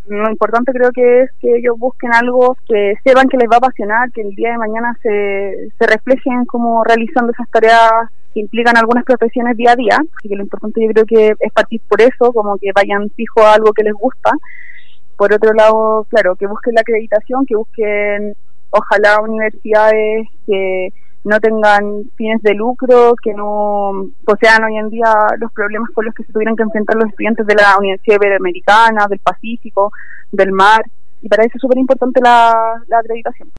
Lo importante creo que es que ellos busquen algo que sepan que les va a apasionar, que el día de mañana se reflejen como realizando esas tareas que implican algunas profesiones día a día. Así que lo importante yo creo que es partir por eso, como que vayan fijo a algo que les gusta. Por otro lado, claro, que busquen la acreditación, que busquen ojalá universidades que no tengan fines de lucro, que no posean hoy en día los problemas con los que se tuvieran que enfrentar los estudiantes de la Universidad Iberoamericana, del Pacífico, del Mar, y para eso es súper importante la acreditación.